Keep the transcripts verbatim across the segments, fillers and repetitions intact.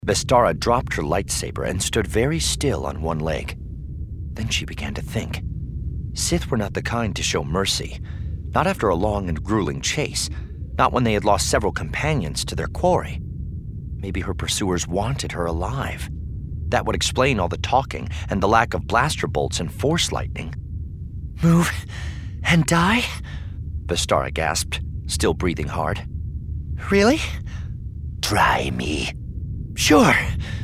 Vestara dropped her lightsaber and stood very still on one leg. Then she began to think. Sith were not the kind to show mercy, not after a long and grueling chase, not when they had lost several companions to their quarry. Maybe her pursuers wanted her alive. That would explain all the talking and the lack of blaster bolts and force lightning. "Move and die?" Vestara gasped, still breathing hard. "Really?" "Try me." "Sure."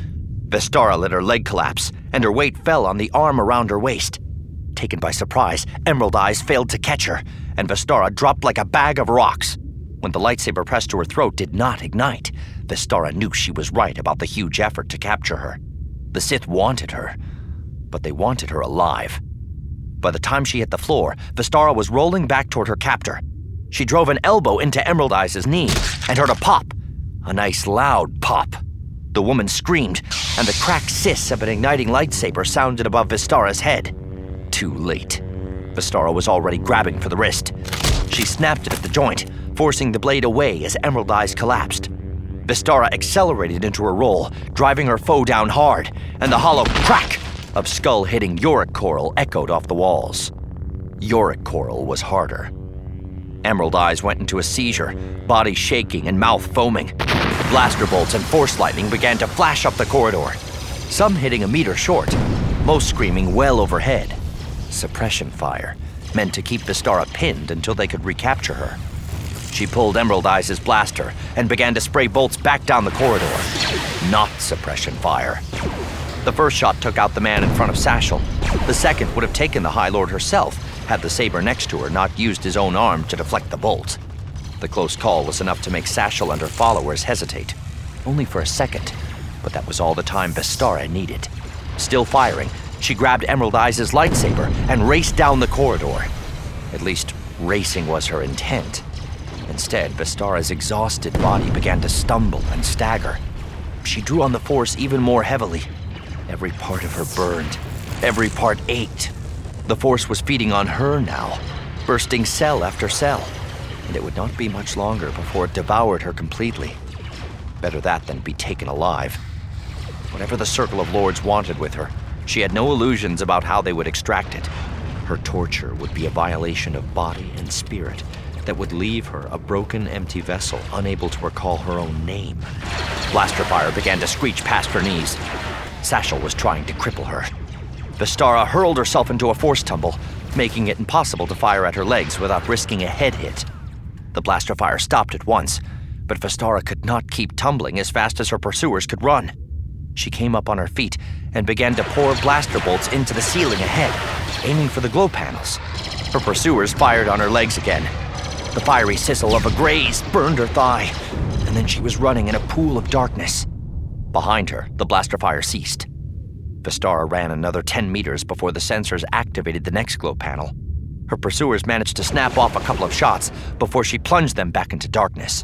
Vestara let her leg collapse, and her weight fell on the arm around her waist. Taken by surprise, Emerald Eyes failed to catch her, and Vestara dropped like a bag of rocks. When the lightsaber pressed to her throat did not ignite, Vestara knew she was right about the huge effort to capture her. The Sith wanted her, but they wanted her alive. By the time she hit the floor, Vestara was rolling back toward her captor. She drove an elbow into Emerald Eyes' knee and heard a pop, a nice loud pop. The woman screamed, and the cracked hiss of an igniting lightsaber sounded above Vestara's head. Too late. Vestara was already grabbing for the wrist. She snapped it at the joint, forcing the blade away as Emerald Eyes collapsed. Vestara accelerated into her roll, driving her foe down hard, and the hollow crack of skull-hitting Yorick coral echoed off the walls. Yorick coral was harder. Emerald Eyes went into a seizure, body shaking and mouth foaming. Blaster bolts and force lightning began to flash up the corridor, some hitting a meter short, most screaming well overhead. Suppression fire, meant to keep Vestara pinned until they could recapture her. She pulled Emerald Eyes' blaster and began to spray bolts back down the corridor. Not suppression fire. The first shot took out the man in front of Satchel. The second would have taken the High Lord herself had the saber next to her not used his own arm to deflect the bolt. The close call was enough to make Satchel and her followers hesitate. Only for a second, but that was all the time Vestara needed. Still firing, she grabbed Emerald Eyes' lightsaber and raced down the corridor. At least, racing was her intent. Instead, Vestara's exhausted body began to stumble and stagger. She drew on the force even more heavily. Every part of her burned. Every part ached. The force was feeding on her now, bursting cell after cell, and it would not be much longer before it devoured her completely. Better that than be taken alive. Whatever the Circle of Lords wanted with her, she had no illusions about how they would extract it. Her torture would be a violation of body and spirit that would leave her a broken, empty vessel, unable to recall her own name. Blaster fire began to screech past her knees. Satchel was trying to cripple her. Vestara hurled herself into a force tumble, making it impossible to fire at her legs without risking a head hit. The blaster fire stopped at once, but Vestara could not keep tumbling as fast as her pursuers could run. She came up on her feet and began to pour blaster bolts into the ceiling ahead, aiming for the glow panels. Her pursuers fired on her legs again. The fiery sizzle of a graze burned her thigh, and then she was running in a pool of darkness. Behind her, the blaster fire ceased. Vestara ran another ten meters before the sensors activated the next glow panel. Her pursuers managed to snap off a couple of shots before she plunged them back into darkness.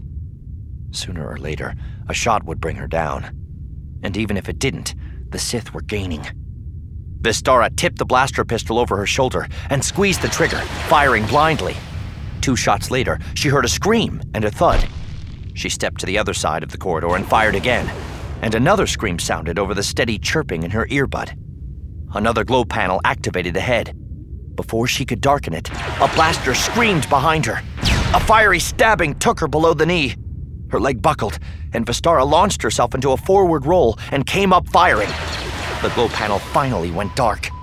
Sooner or later, a shot would bring her down. And even if it didn't, the Sith were gaining. Vestara tipped the blaster pistol over her shoulder and squeezed the trigger, firing blindly. Two shots later, she heard a scream and a thud. She stepped to the other side of the corridor and fired again, and another scream sounded over the steady chirping in her earbud. Another glow panel activated ahead. Before she could darken it, a blaster screamed behind her. A fiery stabbing took her below the knee. Her leg buckled, and Vestara launched herself into a forward roll and came up firing. The glow panel finally went dark.